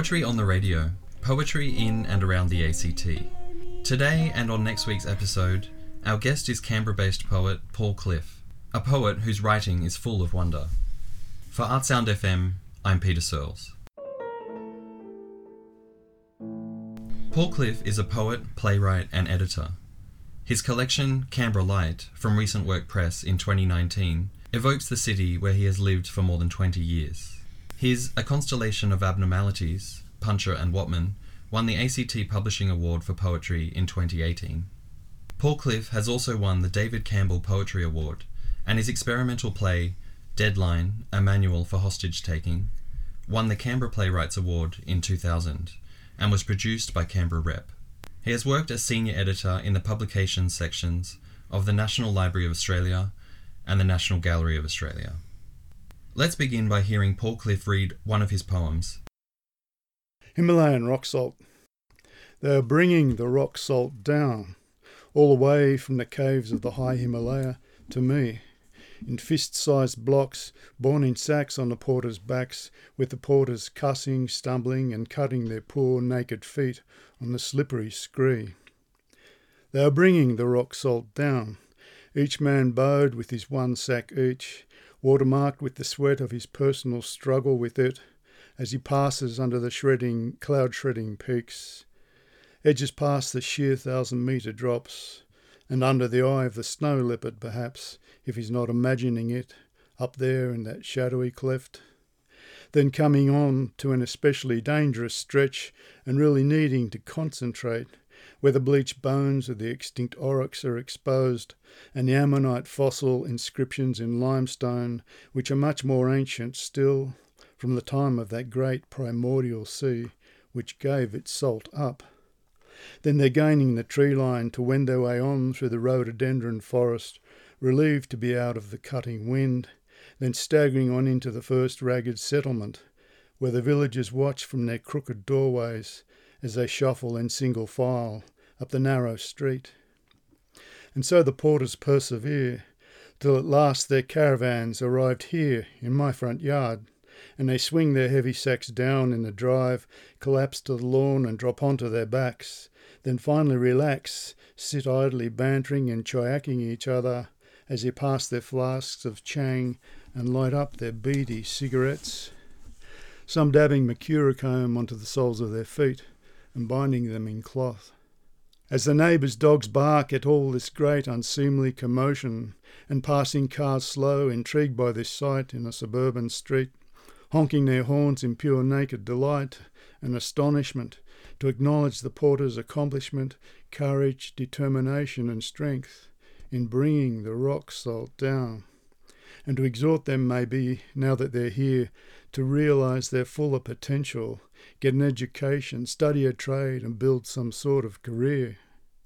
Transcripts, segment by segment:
Poetry on the radio. Poetry in and around the ACT. Today and on next week's episode, our guest is Canberra-based poet Paul Cliff, a poet whose writing is full of wonder. For Artsound FM, I'm Peter Searles. Paul Cliff is a poet, playwright and editor. His collection, Canberra Light, from Recent Work Press in 2019, evokes the city where he has lived for more than 20 years. His A Constellation of Abnormalities, Puncher and Watman, won the ACT Publishing Award for Poetry in 2018. Paul Cliff has also won the David Campbell Poetry Award, and his experimental play, Deadline, A Manual for Hostage-Taking, won the Canberra Playwrights Award in 2000, and was produced by Canberra Rep. He has worked as senior editor in the publications sections of the National Library of Australia and the National Gallery of Australia. Let's begin by hearing Paul Cliff read one of his poems. Himalayan rock salt. They are bringing the rock salt down, all the way from the caves of the high Himalaya to me, in fist-sized blocks, borne in sacks on the porters' backs, with the porters cussing, stumbling and cutting their poor naked feet on the slippery scree. They are bringing the rock salt down, each man bowed with his one sack each, watermarked with the sweat of his personal struggle with it, as he passes under the cloud-shredding peaks, edges past the sheer 1,000-metre drops, and under the eye of the snow leopard perhaps, if he's not imagining it, up there in that shadowy cleft. Then coming on to an especially dangerous stretch and really needing to concentrate, where the bleached bones of the extinct aurochs are exposed, and the ammonite fossil inscriptions in limestone, which are much more ancient still, from the time of that great primordial sea which gave its salt up. Then they're gaining the tree line to wend their way on through the rhododendron forest, relieved to be out of the cutting wind, then staggering on into the first ragged settlement, where the villagers watch from their crooked doorways as they shuffle in single file up the narrow street. And so the porters persevere, till at last their caravans arrived here in my front yard, and they swing their heavy sacks down in the drive, collapse to the lawn and drop onto their backs, then finally relax, sit idly bantering and chiacking each other as they pass their flasks of Chang and light up their beady cigarettes, some dabbing mercurochrome onto the soles of their feet and binding them in cloth. As the neighbours' dogs bark at all this great unseemly commotion, and passing cars slow, intrigued by this sight in a suburban street, honking their horns in pure naked delight and astonishment to acknowledge the porter's accomplishment, courage, determination and strength in bringing the rock salt down, and to exhort them maybe, now that they're here, to realise their fuller potential, get an education, study a trade and build some sort of career.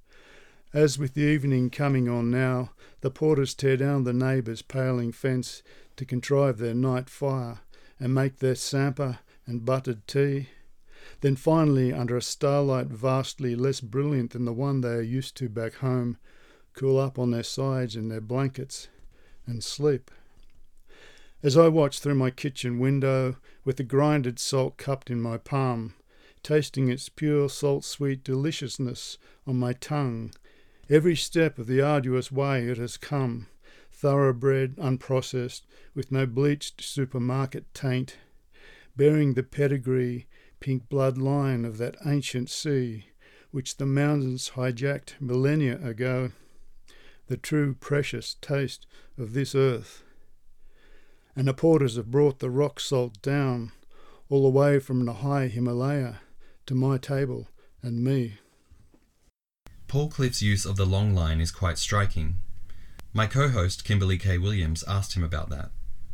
As with the evening coming on now, the porters tear down the neighbours' paling fence to contrive their night fire and make their sampa and buttered tea. Then finally, under a starlight vastly less brilliant than the one they are used to back home, cool up on their sides in their blankets and sleep. As I watch through my kitchen window, with the grinded salt cupped in my palm, tasting its pure salt-sweet deliciousness on my tongue, every step of the arduous way it has come, thoroughbred, unprocessed, with no bleached supermarket taint, bearing the pedigree, pink blood line of that ancient sea, which the mountains hijacked millennia ago, the true precious taste of this earth. And the porters have brought the rock salt down, all the way from the high Himalaya to my table and me. Paul Cliff's use of the long line is quite striking. My co-host Kimberly K. Williams asked him about that.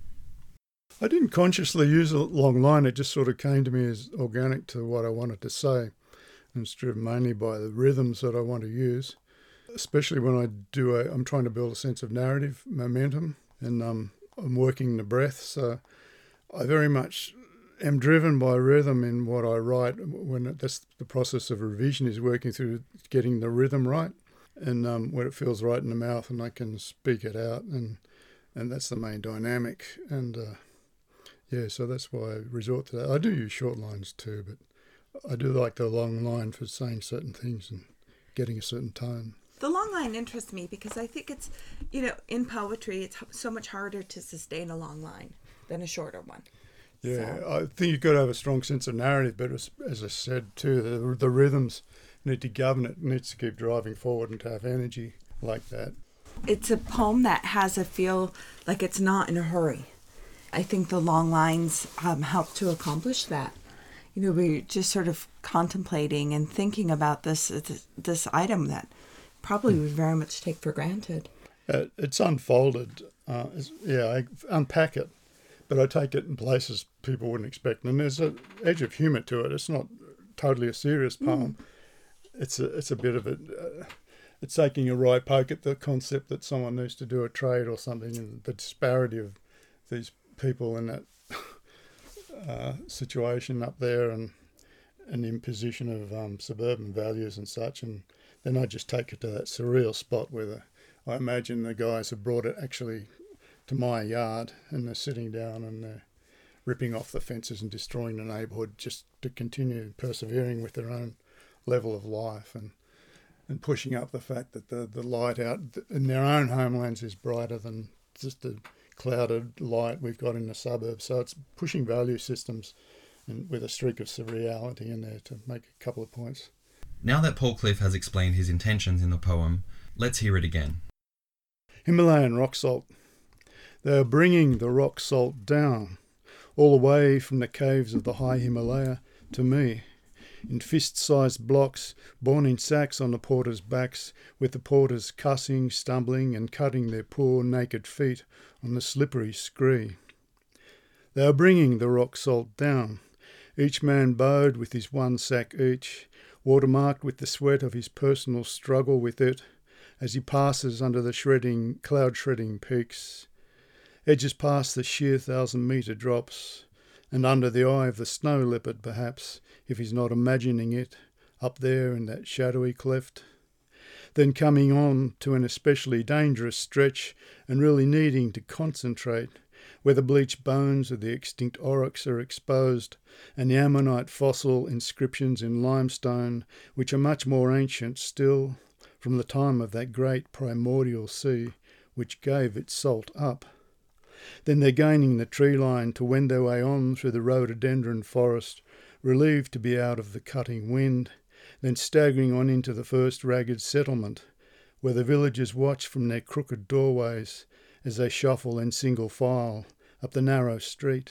I didn't consciously use a long line, it just sort of came to me as organic to what I wanted to say, and it's driven mainly by the rhythms that I want to use, especially when I'm trying to build a sense of narrative momentum, and I'm working the breath, so I very much am driven by rhythm in what I write. That's the process of revision, is working through getting the rhythm right, and where it feels right in the mouth and I can speak it out, and that's the main dynamic. And so that's why I resort to that. I do use short lines too, but I do like the long line for saying certain things and getting a certain tone. The long line interests me because I think it's, in poetry, it's so much harder to sustain a long line than a shorter one. Yeah, So. I think you've got to have a strong sense of narrative, but as I said too, the rhythms need to govern it. It needs to keep driving forward and to have energy like that. It's a poem that has a feel like it's not in a hurry. I think the long lines help to accomplish that. We're just sort of contemplating and thinking about this item that probably we very much take for granted. It's unfolded. I unpack it, but I take it in places people wouldn't expect. And there's an edge of humour to it. It's not totally a serious poem. It's a bit of it's taking a right poke at the concept that someone needs to do a trade or something, and the disparity of these people in that situation up there, and an imposition of suburban values and such. And then I just take it to that surreal spot where I imagine the guys have brought it actually to my yard, and they're sitting down and they're ripping off the fences and destroying the neighbourhood just to continue persevering with their own level of life, and pushing up the fact that the light out in their own homelands is brighter than just the clouded light we've got in the suburbs. So it's pushing value systems and with a streak of surreality in there to make a couple of points. Now that Paul Cliff has explained his intentions in the poem, let's hear it again. Himalayan rock salt. They are bringing the rock salt down, all the way from the caves of the high Himalaya to me, in fist-sized blocks, borne in sacks on the porters' backs, with the porters cussing, stumbling, and cutting their poor naked feet on the slippery scree. They are bringing the rock salt down, each man bowed with his one sack each, watermarked with the sweat of his personal struggle with it, as he passes under the cloud-shredding peaks, edges past the sheer 1,000-metre drops, and under the eye of the snow leopard, perhaps, if he's not imagining it, up there in that shadowy cleft. Then coming on to an especially dangerous stretch and really needing to concentrate, where the bleached bones of the extinct aurochs are exposed, and the ammonite fossil inscriptions in limestone, which are much more ancient still, from the time of that great primordial sea, which gave its salt up. Then they're gaining the tree line to wend their way on through the rhododendron forest, relieved to be out of the cutting wind, then staggering on into the first ragged settlement, where the villagers watch from their crooked doorways as they shuffle in single file up the narrow street.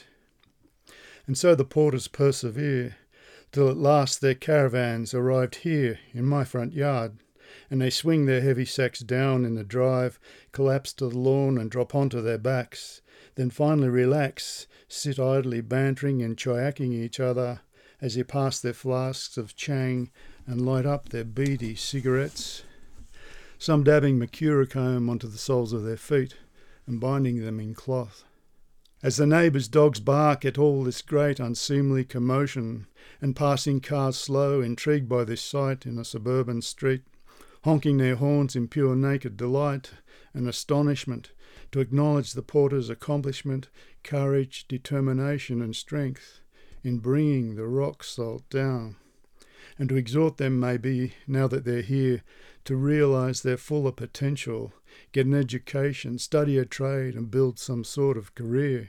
And so the porters persevere, till at last their caravans arrived here in my front yard, and they swing their heavy sacks down in the drive, collapse to the lawn and drop onto their backs, then finally relax, sit idly bantering and chiacking each other as they pass their flasks of Chang and light up their beady cigarettes, some dabbing mercurochrome onto the soles of their feet and binding them in cloth. As the neighbours' dogs bark at all this great unseemly commotion, and passing cars slow, intrigued by this sight in a suburban street, honking their horns in pure naked delight and astonishment to acknowledge the porter's accomplishment, courage, determination and strength in bringing the rock salt down, and to exhort them maybe, now that they're here, to realise their fuller potential, get an education, study a trade and build some sort of career.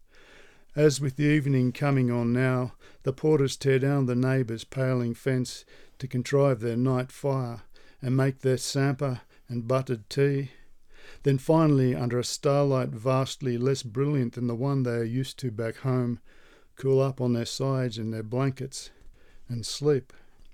As with the evening coming on now, the porters tear down the neighbour's paling fence to contrive their night fire and make their sampa and buttered tea. Then finally, under a starlight vastly less brilliant than the one they are used to back home, cool up on their sides in their blankets and sleep.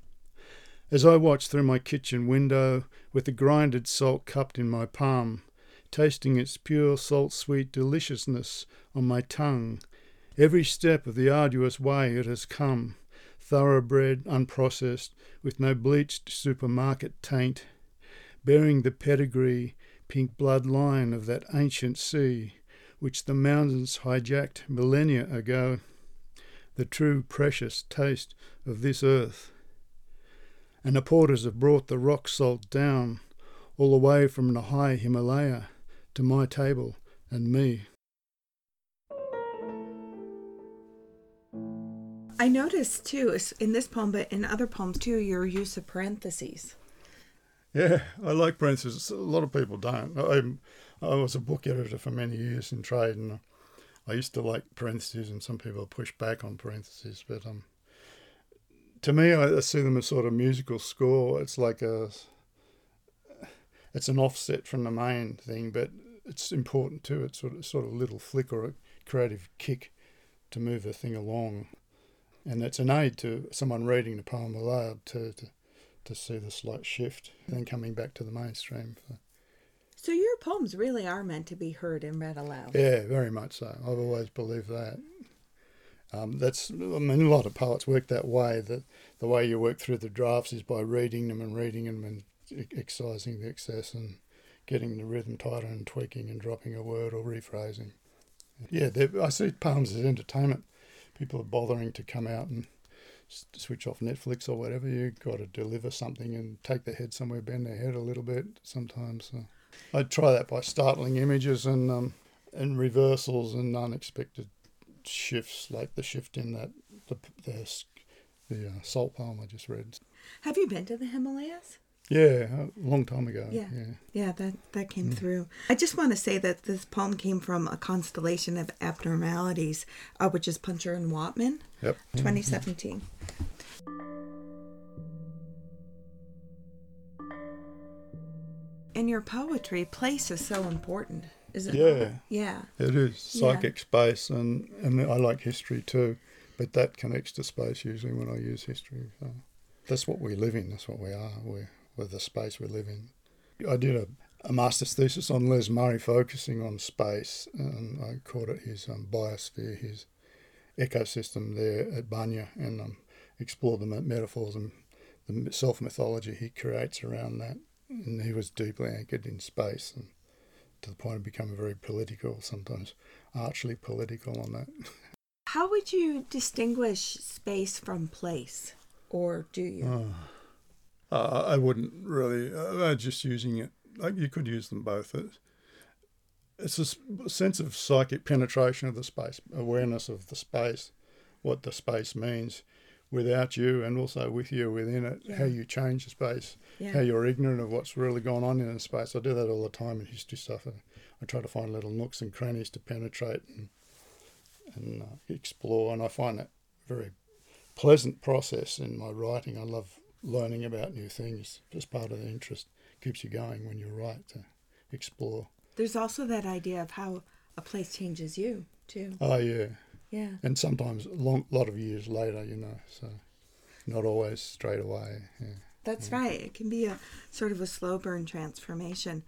As I watch through my kitchen window, with the grinded salt cupped in my palm, tasting its pure salt-sweet deliciousness on my tongue, every step of the arduous way it has come, thoroughbred, unprocessed, with no bleached supermarket taint, bearing the pedigree, pink blood line of that ancient sea, which the mountains hijacked millennia ago, the true precious taste of this earth. And the porters have brought the rock salt down, all the way from the high Himalaya to my table and me. I noticed too, in this poem, but in other poems too, your use of parentheses. Yeah, I like parentheses. A lot of people don't. I was a book editor for many years in trade, and I used to like parentheses, and some people push back on parentheses. But to me, I see them as sort of musical score. It's like it's an offset from the main thing, but it's important too. It's sort of a little flick or a creative kick to move the thing along, and it's an aid to someone reading the poem aloud to see the slight shift, and then coming back to the mainstream. So your poems really are meant to be heard and read aloud. Yeah, very much so. I've always believed that. A lot of poets work that way. That the way you work through the drafts is by reading them and excising the excess and getting the rhythm tighter and tweaking and dropping a word or rephrasing. Yeah, I see poems as entertainment. People are bothering to come out and switch off Netflix or whatever. You've got to deliver something and take their head somewhere, bend their head a little bit sometimes. I try that by startling images and reversals and unexpected shifts, like the shift in the salt poem I just read. Have you been to the Himalayas? Yeah, a long time ago. Yeah, that came through. I just want to say that this poem came from A Constellation of Abnormalities, which is Puncher and Watman, Yep. 2017. In your poetry, place is so important, isn't it? Yeah. It is. Psychic space, and I like history too, but that connects to space usually when I use history. So that's what we live in, that's what we are. We're the space we live in. I did a master's thesis on Les Murray focusing on space, and I called it his biosphere, his ecosystem there at Bunya, and explored the metaphors and the self-mythology he creates around that. And he was deeply anchored in space, and to the point of becoming very political, sometimes archly political on that. How would you distinguish space from place, or do you? I wouldn't really. Just using it. You could use them both. It's a sense of psychic penetration of the space, awareness of the space, what the space means without you and also with you within it, how you change the space, how you're ignorant of what's really going on in the space. I do that all the time in history stuff. I try to find little nooks and crannies to penetrate and explore, and I find that a very pleasant process in my writing. I love learning about new things. Just part of the interest keeps you going when you write, to explore. There's also that idea of how a place changes you too. Oh yeah. Yeah. And sometimes a lot of years later, so not always straight away. Yeah. That's right. It can be a sort of a slow burn transformation.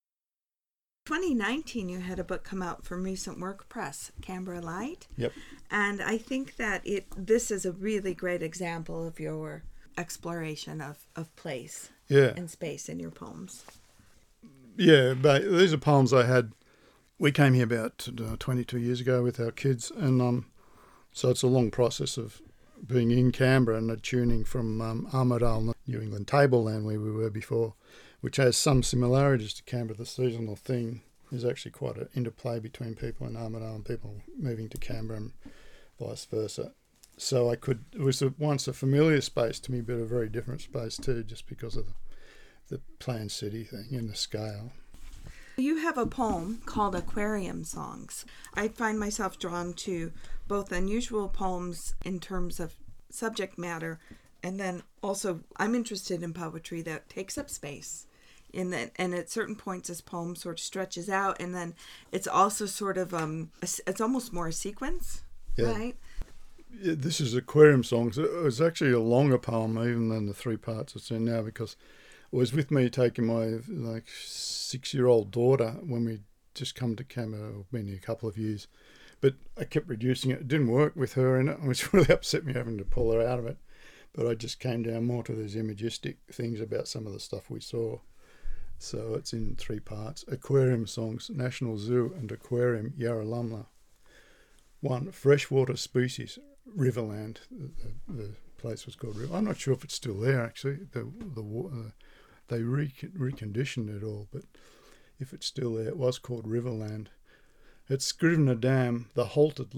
2019, you had a book come out from Recent Work Press, Canberra Light. Yep. And I think that this is a really great example of your exploration of place and space in your poems. Yeah, but these are poems I had. We came here about 22 years ago with our kids, and so it's a long process of being in Canberra and tuning from Armidale, New England tableland where we were before, which has some similarities to Canberra. The seasonal thing is actually quite an interplay between people in Armidale and people moving to Canberra and vice versa. So it was once a familiar space to me, but a very different space too, just because of the planned city thing and the scale. You have a poem called Aquarium Songs. I find myself drawn to both unusual poems in terms of subject matter, and then also I'm interested in poetry that takes up space. And at certain points this poem sort of stretches out, and then it's also sort of, it's almost more a sequence, right? Yeah, this is Aquarium Songs. It was actually a longer poem even than the 3 parts it's in now, because it was with me taking my 6-year-old daughter when we just come to Canberra. I've been here a couple of years, but I kept reducing it. It didn't work with her in it, which really upset me having to pull her out of it. But I just came down more to these imagistic things about some of the stuff we saw. So it's in 3 parts. Aquarium Songs, National Zoo and Aquarium, Yarralumla. 1, freshwater species, Riverland. The place was called River. I'm not sure if it's still there actually. They reconditioned it all, but if it's still there, it was called Riverland. At Scrivener Dam, the halted lake,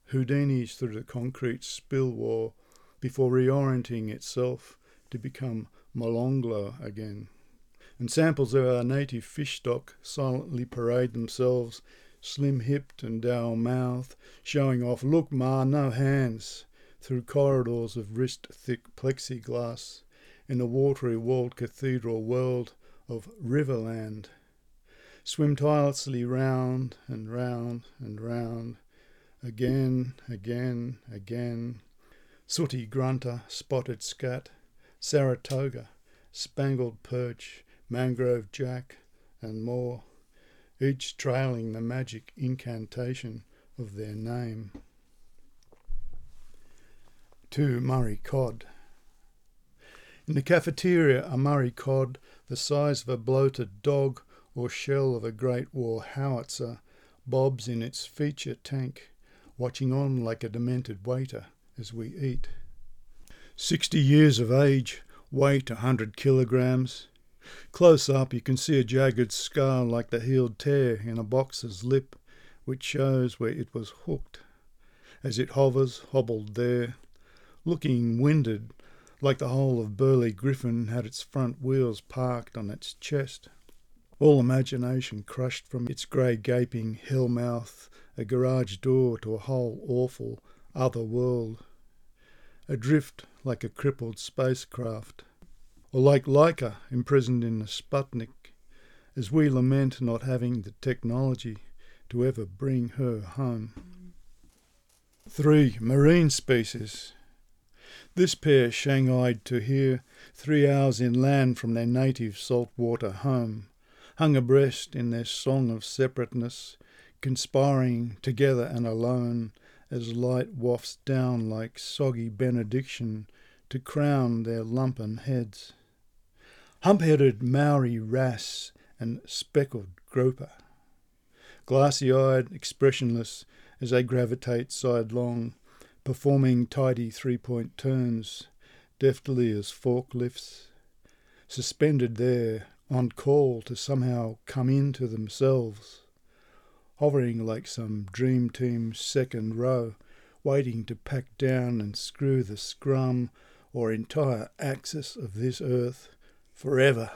Houdini's through the concrete spill wall before reorienting itself to become Molonglo again. And samples of our native fish stock silently parade themselves, slim-hipped and dour-mouthed, showing off, "Look, ma, no hands," through corridors of wrist-thick plexiglass in the watery-walled cathedral world of Riverland. Swim tirelessly round and round and round, again, again, again. Sooty grunter, spotted scat, Saratoga, spangled perch, mangrove jack, and more, each trailing the magic incantation of their name. To Murray cod. In the cafeteria, a Murray cod, the size of a bloated dog or shell of a Great War howitzer, bobs in its feature tank, watching on like a demented waiter as we eat. 60 years of age, weight 100 kilograms. Close up you can see a jagged scar like the healed tear in a boxer's lip, which shows where it was hooked. As it hovers, hobbled there, looking winded, like the whole of Burley Griffin had its front wheels parked on its chest. All imagination crushed from its grey gaping hell mouth, a garage door to a whole awful other world. Adrift like a crippled spacecraft, or like Laika imprisoned in a Sputnik, as we lament not having the technology to ever bring her home. 3 marine species. This pair shanghaied to here, 3 hours inland from their native saltwater home, hung abreast in their song of separateness, conspiring together and alone as light wafts down like soggy benediction to crown their lumpen heads. Hump-headed Maori wrasse and speckled groper, glassy-eyed, expressionless as they gravitate sidelong, performing tidy 3-point turns, deftly as forklifts, suspended there on call to somehow come into themselves, hovering like some dream team second row, waiting to pack down and screw the scrum or entire axis of this earth forever.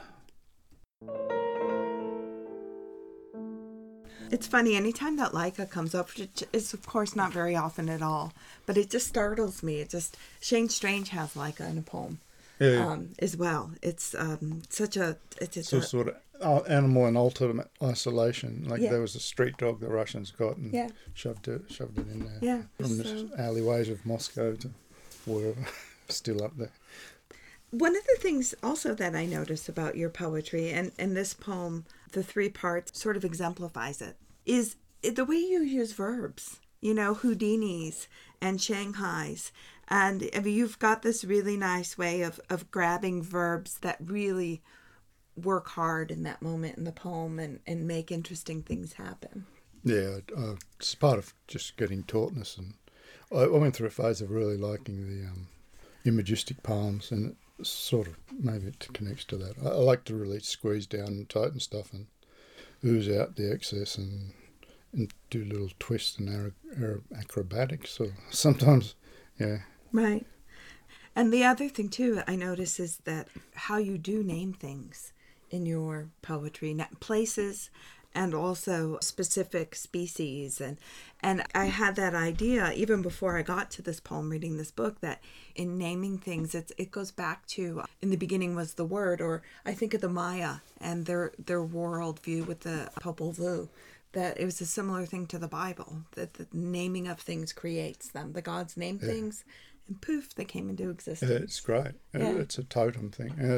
It's funny, anytime that Laika comes up, which is of course not very often at all, but it just startles me. Shane Strange has Laika in a poem. Yeah. As well. It's such a... It's So sort of animal in ultimate isolation. Like Yeah. there was a street dog the Russians got and Yeah. shoved it in there. Yeah. From the alleyways of Moscow to wherever, still up there. One of the things also that I notice about your poetry, and this poem, the 3 parts, sort of exemplifies it, is the way you use verbs. You know, Houdini's and Shanghai's. And I mean, you've got this really nice way of grabbing verbs that really work hard in that moment in the poem and make interesting things happen. Yeah, it's part of just getting tautness. And I went through a phase of really liking the imagistic poems, and it sort of, maybe it connects to that. I like to really squeeze down and tighten stuff and ooze out the excess and do little twists and acrobatics. So sometimes, yeah. Right. And the other thing, too, I notice is that how you do name things in your poetry, places and also specific species. And I had that idea even before I got to this poem, reading this book, that in naming things, it goes back to, in the beginning was the word, or I think of the Maya and their worldview with the Popol Vuh, that it was a similar thing to the Bible, that the naming of things creates them. The gods name things, and poof, they came into existence. Yeah, it's great. Yeah. It's a totem thing. And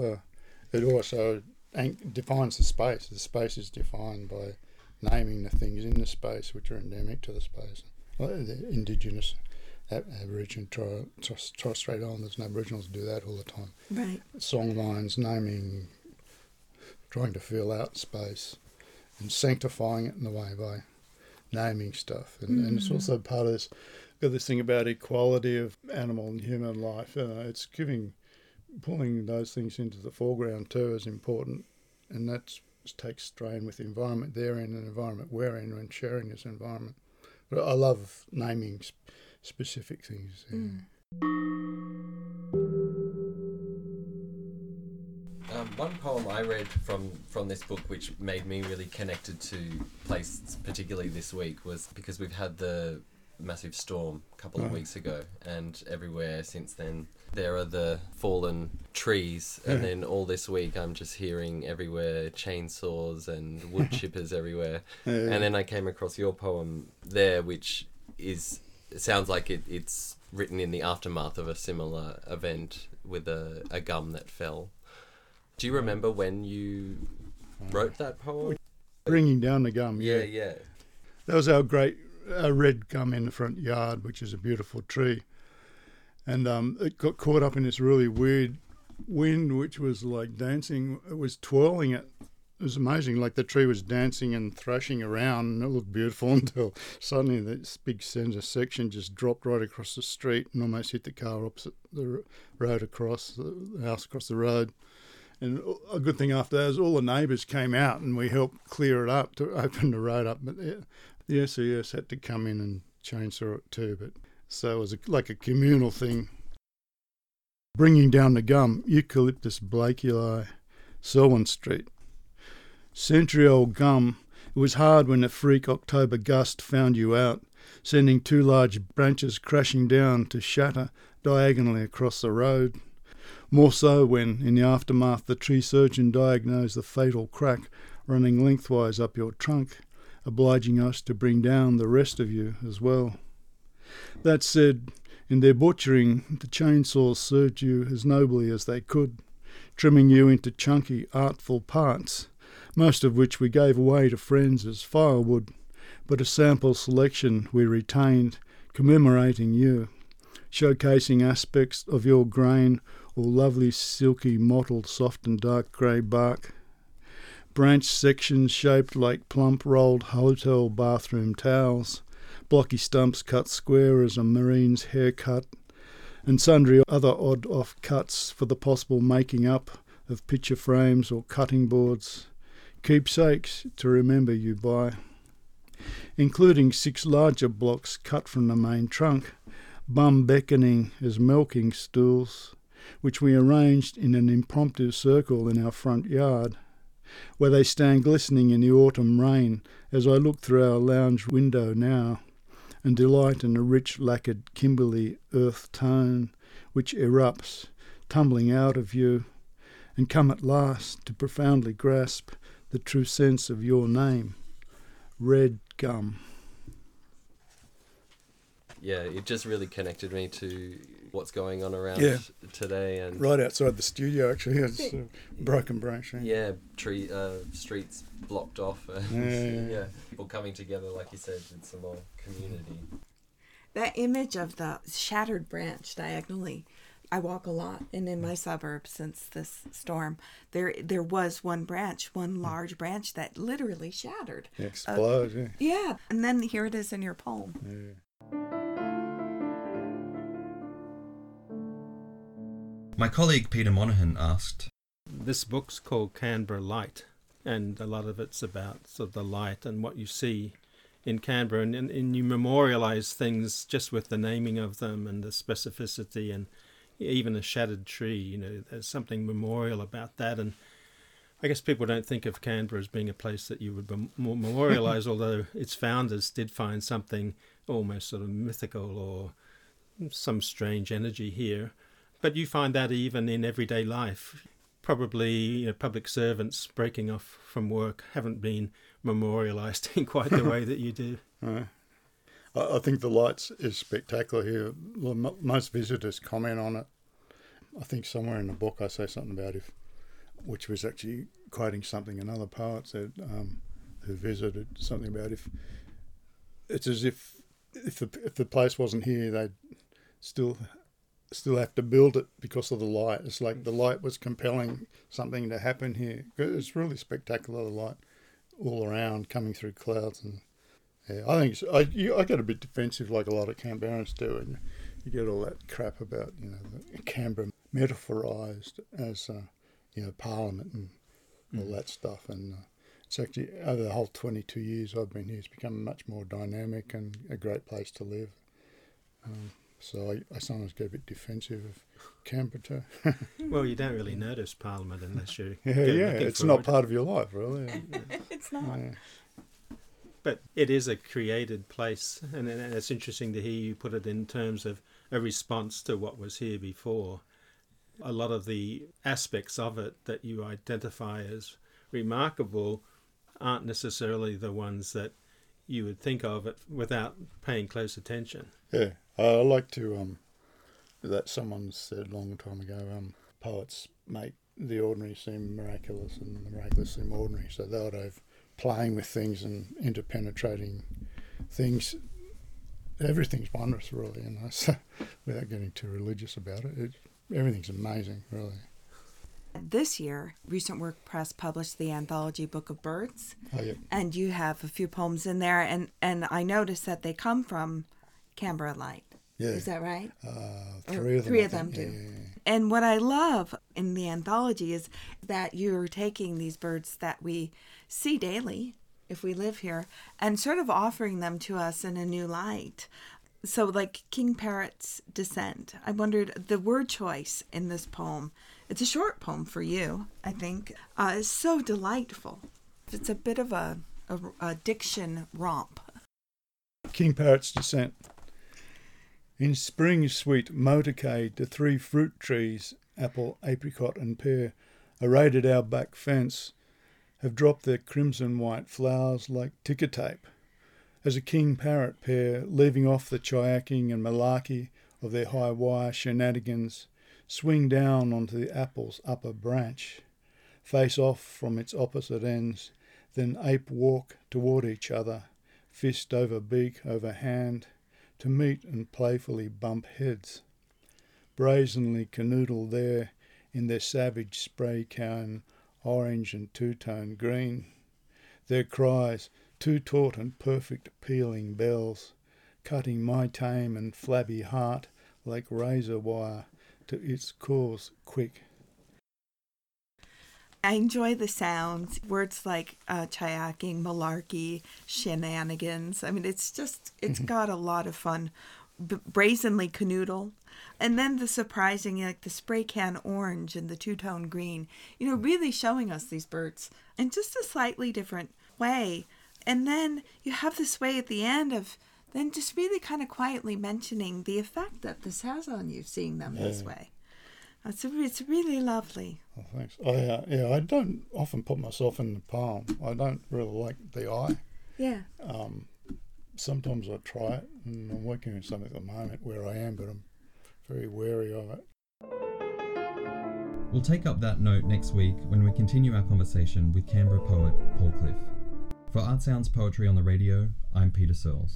it also defines the space. The space is defined by naming the things in the space which are endemic to the space. The indigenous Aboriginal Torres Strait Islanders and Aboriginals do that all the time. Right. Song lines, naming, trying to fill out space and sanctifying it in a way by naming stuff. And it's also part of this, got this thing about equality of animal and human life. It's pulling those things into the foreground too is important, and that takes strain with the environment they're in and the environment we're in and sharing this environment. But I love naming specific things. Yeah. One poem I read from this book which made me really connected to place, particularly this week, was because we've had the massive storm a couple of weeks ago, and everywhere since then there are the fallen trees, and then all this week I'm just hearing everywhere chainsaws and wood chippers everywhere. And then I came across your poem there, which it sounds like it's written in the aftermath of a similar event with a gum that fell. Do you remember when you wrote that poem? Bringing down the gum. Yeah. That was our great red gum in the front yard, which is a beautiful tree. And it got caught up in this really weird wind, which was like dancing. It was twirling it. It was amazing. Like the tree was dancing and thrashing around, and it looked beautiful until suddenly this big centre section just dropped right across the street and almost hit the car opposite the road across, the house across the road. And a good thing after that is all the neighbours came out and we helped clear it up to open the road up. But the SES had to come in and chainsaw it too. But so it was like a communal thing. Bringing down the gum, Eucalyptus blakei, Selwyn Street. Century-old gum, it was hard when a freak October gust found you out, sending two large branches crashing down to shatter diagonally across the road. More so when, in the aftermath, the tree surgeon diagnosed the fatal crack running lengthwise up your trunk, obliging us to bring down the rest of you as well. That said, in their butchering, the chainsaws served you as nobly as they could, trimming you into chunky, artful parts, most of which we gave away to friends as firewood, but a sample selection we retained, commemorating you, showcasing aspects of your grain or lovely silky mottled soft and dark grey bark. Branch sections shaped like plump rolled hotel bathroom towels, blocky stumps cut square as a marine's haircut, and sundry other odd off cuts for the possible making up of picture frames or cutting boards, keepsakes to remember you by, including 6 larger blocks cut from the main trunk, bum beckoning as milking stools, which we arranged in an impromptu circle in our front yard, where they stand glistening in the autumn rain as I look through our lounge window now, and delight in the rich lacquered Kimberley earth tone which erupts, tumbling out of you, and come at last to profoundly grasp the true sense of your name, Red Gum. Yeah, it just really connected me to what's going on around today, and right outside the studio actually, it's a broken branch. Tree streets blocked off, and people coming together, like you said, with some more community. That image of the shattered branch diagonally. I walk a lot, and in my suburbs since this storm, there was one large branch that literally shattered. Exploded. Yeah, and then here it is in your poem. Yeah. My colleague Peter Monaghan asked, this book's called Canberra Light, and a lot of it's about sort of the light and what you see in Canberra, and you memorialise things just with the naming of them and the specificity, and even a shattered tree, there's something memorial about that. And I guess people don't think of Canberra as being a place that you would memorialise, although its founders did find something almost sort of mythical or some strange energy here. But you find that even in everyday life. Probably public servants breaking off from work haven't been memorialised in quite the way that you do. Right. I think the lights is spectacular here. Most visitors comment on it. I think somewhere in the book I say something about which was actually quoting something another poet said who visited, something about if it's as if the place wasn't here, they'd still have to build it because of the light. It's like the light was compelling something to happen here. It's really spectacular, the light all around coming through clouds. And I think I get a bit defensive like a lot of Canberrans do, and you get all that crap about Canberra metaphorised as Parliament and all that stuff. And It's actually, over the whole 22 years I've been here, it's become much more dynamic and a great place to live. So I sometimes get a bit defensive of Canberra too. Well, you don't really notice Parliament unless you it's not part of your life, really. It's not. But it is a created place, and it's interesting to hear you put it in terms of a response to what was here before. A lot of the aspects of it that you identify as remarkable aren't necessarily the ones that you would think of it without paying close attention. Yeah, I like to, that someone said a long time ago, poets make the ordinary seem miraculous and the miraculous seem ordinary. So they would have playing with things and interpenetrating things. Everything's wondrous, really, so without getting too religious about it, everything's amazing, really. This year, Recent Work Press published the anthology Book of Birds. Oh, yeah. And you have a few poems in there, and I noticed that they come from Canberra Light. Yeah. Is that right? Three of them do. Yeah. And what I love in the anthology is that you're taking these birds that we see daily, if we live here, and sort of offering them to us in a new light. So like King Parrot's Descent, I wondered, the word choice in this poem, it's a short poem for you, I think, is so delightful. It's a bit of a diction romp. King Parrot's Descent. In spring's sweet motorcade, the 3 fruit trees, apple, apricot and pear, arrayed at our back fence, have dropped their crimson white flowers like ticker tape, as a king parrot pair, leaving off the chiaking and malarkey of their high wire shenanigans, swing down onto the apple's upper branch, face off from its opposite ends, then ape walk toward each other, fist over beak over hand, to meet and playfully bump heads, brazenly canoodle there in their savage spray cone orange and two-tone green, their cries too taut and perfect pealing bells, cutting my tame and flabby heart like razor wire to its cause quick. I enjoy the sounds, words like chiaking, malarkey, shenanigans. I mean, it's got a lot of fun. Brazenly canoodle. And then the surprising, like the spray can orange and the two-tone green, really showing us these birds in just a slightly different way. And then you have this way at the end of then just really kind of quietly mentioning the effect that this has on you, seeing them this way. It's really lovely. Oh, thanks. I don't often put myself in the poem. I don't really like the I. Yeah. Sometimes I try it, and I'm working on something at the moment where I am, but I'm very wary of it. We'll take up that note next week when we continue our conversation with Canberra poet Paul Cliff. For Art Sounds Poetry on the Radio, I'm Peter Searles.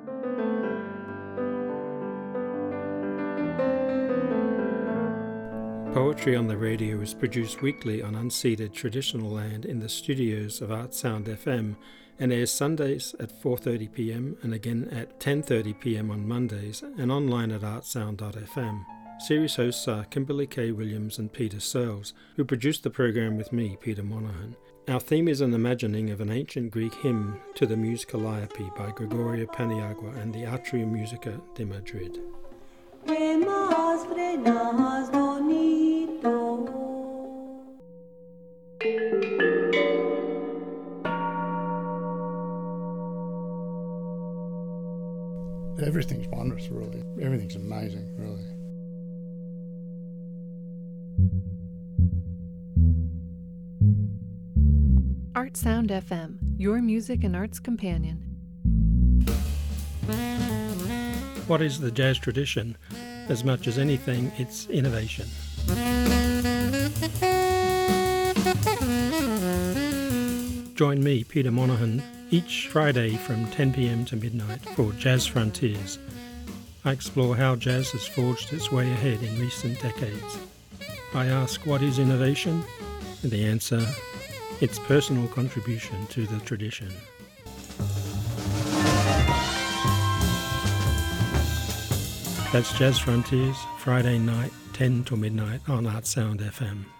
Poetry on the Radio is produced weekly on unceded traditional land in the studios of Art Sound FM and airs Sundays at 4:30 p.m. and again at 10:30 p.m. on Mondays and online at artsound.fm. Series hosts are Kimberly K. Williams and Peter Searles, who produced the program with me, Peter Monaghan. Our theme is an imagining of an ancient Greek hymn to the Muse Calliope by Gregorio Paniagua and the Atrium Musica de Madrid. Everything's wondrous, really. Everything's amazing, really. Art Sound FM, your music and arts companion. What is the jazz tradition? As much as anything, it's innovation. Join me, Peter Monaghan, each Friday from 10 p.m. to midnight for Jazz Frontiers. I explore how jazz has forged its way ahead in recent decades. I ask, what is innovation? And the answer, its personal contribution to the tradition. That's Jazz Frontiers, Friday night, 10 till midnight on Art Sound FM.